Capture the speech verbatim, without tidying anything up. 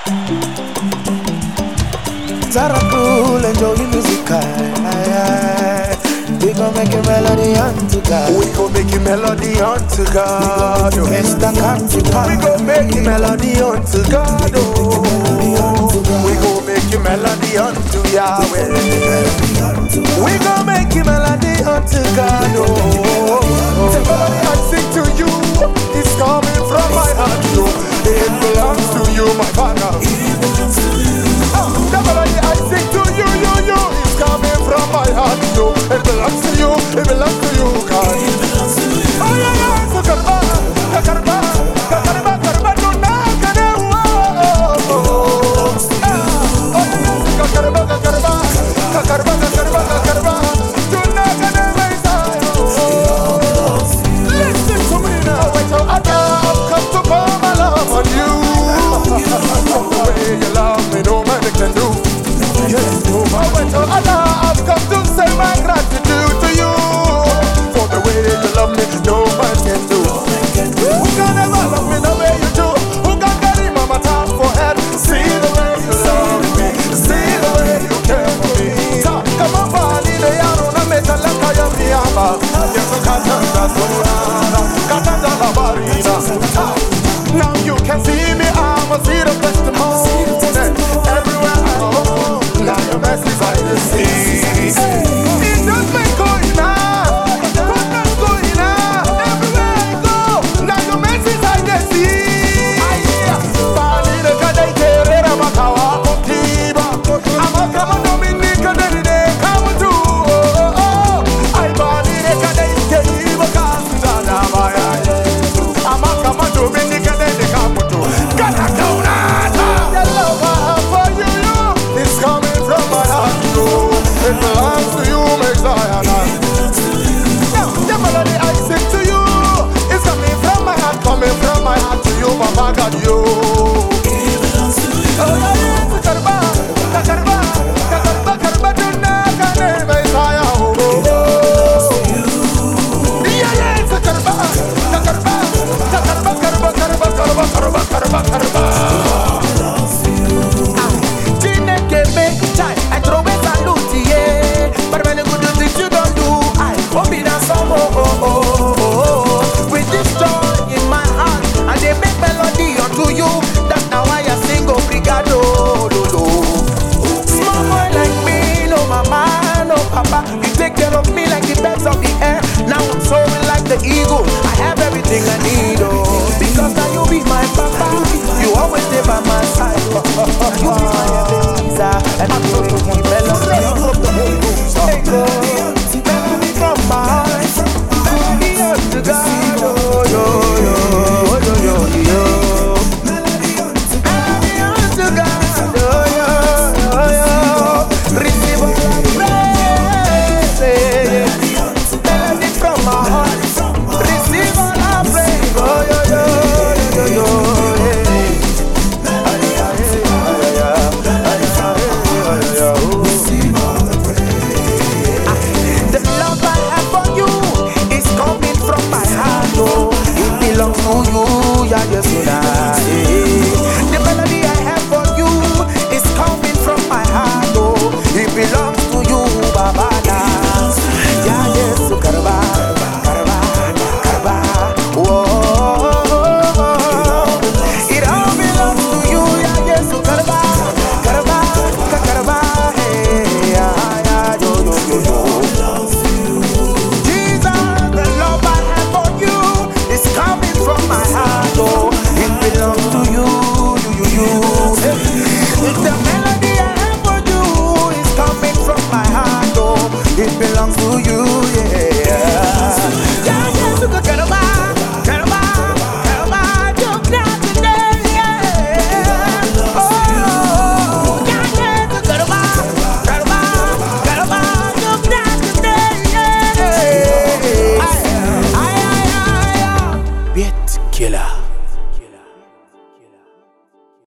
Zara cool, enjoy music. We gon' make a melody unto God. We gon' make a melody unto God. We Mister Country Pop. We gon' make a melody unto God. We gon' make a melody unto Yahweh. We gon' make a melody unto God. Oh, the melody I sing to you is coming from my heart. It belongs to you, my Father. The melody I sing to you, you, you is coming from my heart. You, it belongs to you, it belongs to you, God. Oh yeah, yeah, so karba, karba, karba, karba, no na kane wo. Oh yeah, so karba, karba, karba, karba, karba, no na kane maisa. Listen to me now, wait till I come to pour my love on you. The way you love me, no man can do. Yes, no man. Wait till I I've come to say my gratitude to you for the way you love me, no man can do. Who can ever love me the way you do? Who can carry my top for head? See the way you love me, see the way you care for me. Come on, body, they are on a metal like I am the Abba. Yes, you can't dance la barina. Now you can see me, I'm a seed of testimony. Everywhere I go, now your message I just see. It just been going on, goodness going on. Everywhere I go, now your message I just see. Bali de kadai terera makawa kotiba. Ama kama Dominica de de come to. I bali de kadai teriba kasuda na baya. Ama kama Dominica de de come to. Gana kaunata. The love I have for you, you is coming from my heart. It belongs to you, Messiah. Now, the melody I sing to you is coming from my heart, coming from my heart to you, Papa God, you. Oh, yeah, yeah, Karba, Karba, Karba, Karba, Karba, Karba, Messiah. Yeah, yeah, Karba, Karba, Karba, Karba, Karba, Karba, Karba, Karba, Karba. I throw it a loot, yeah. But when the good things you don't do, I hope it has some oh, oh, oh, oh. With this joy in my heart, and they make melody unto you. That's now why I sing obrigado, do, do. Small boy like me, no mama, no papa. You take care of me like the birds of the air. Now I'm soaring like the eagle. I have everything I need, oh. Because now you be my papa. You always stay by my side. You be my Ebenezer, and I'm so keep melody of the Holy Ghost. Hey, go, melody from my heart, melody unto God, oh, yo, yo, yo, yo, yo, yo. Melody unto God, oh, yo, yo, yo. Receive all I praise, melody from my heart. Receive all I praise, oh, yo, yo, yo, yo, yo. Yeah, yes, you know. The melody I have for you is coming from my heart, oh. It belongs to you, Baba. Yeah, yes, so karba, karba, karba, whoa. It all belongs to you, yeah, yes, so karba, karba, karba, hey, yeah, yeah, yo, yo, yo, yo. Jesus, the love I have for you is coming from my heart. It belongs to you, you, you, you. It's the melody I have for you. It's coming from my heart, oh. It belongs to you.